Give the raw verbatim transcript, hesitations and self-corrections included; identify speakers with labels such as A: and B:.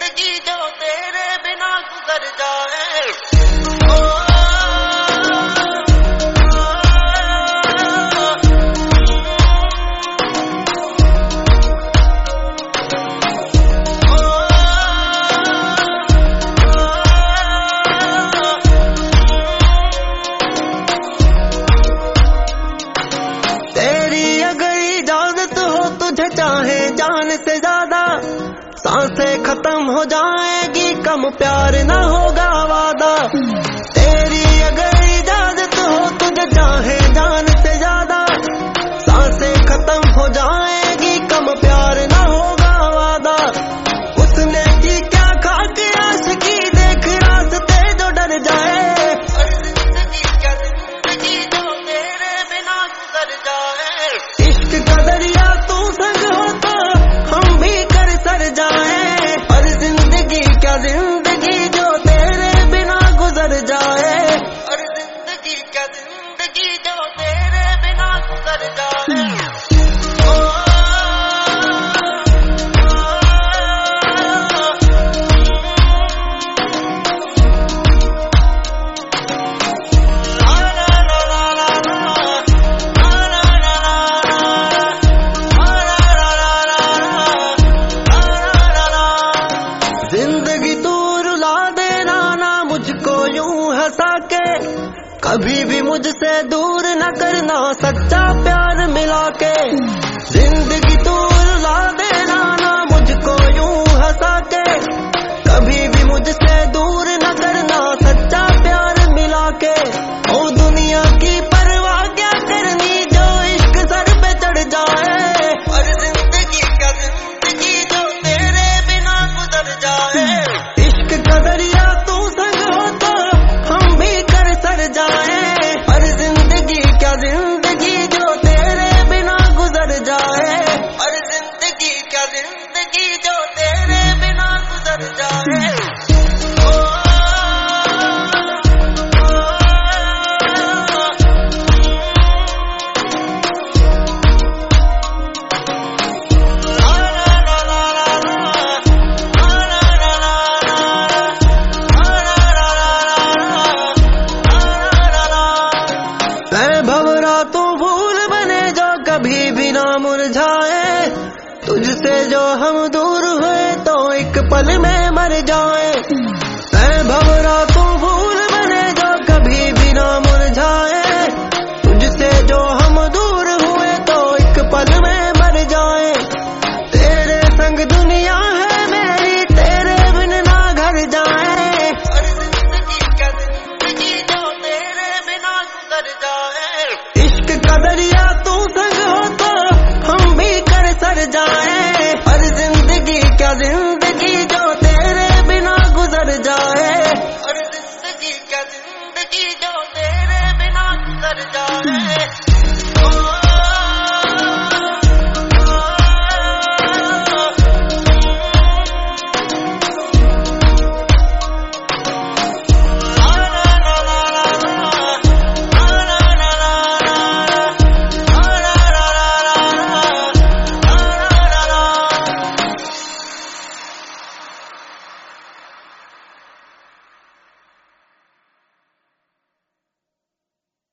A: जिंदगी जो तेरे बिना गुजर जाए। ओ चाहे जान से ज्यादा सांसें खत्म हो जाएगी, कम प्यार ना होगा वादा। तेरी अगर इजाजत हो तुझे चाहे जान से ज्यादा सांसें खत्म हो जाएगी, कम प्यार ना होगा वादा। उसने की क्या खा के आशिकी देख रास्ते जो डर जाए, और जिंदगी क्या जिंदगी जो तेरे बिना गुजर जाए। इश्क का दरिया तू संग हो तो हम भी कर सर जाए, और जिंदगी क्या जिंदगी जो तेरे बिना गुजर जाए, और जिंदगी क्या जिंदगी जो तेरे बिना गुजर जाए। जिंदगी तू रुला देना ना मुझको यूं हंसा के, कभी भी मुझसे दूर न करना सच्चा प्यार मिला के। जिंदगी तू रुला देना ना मुझको यूं हंसा के, कभी भी मुझसे दूर न करना सच्चा प्यार मिला के। ओ दुनिया की परवाह क्या करनी जो इश्क सर पे चढ़ जाए, और जिंदगी क्या जिंदगी जो तेरे बिना गुजर जाए। इश्क का दरिया तू संग हो तो हम भी कर सर जाए, और जिंदगी क्या जिंदगी जो तेरे बिना गुजर जाए, और जिंदगी क्या जिंदगी जो तेरे बिना गुजर जाए। तू भूल बने जो कभी भी ना मुरझाए, तुझसे जो हम दूर हुए तो एक पल में मर जाए। मैं भंवरा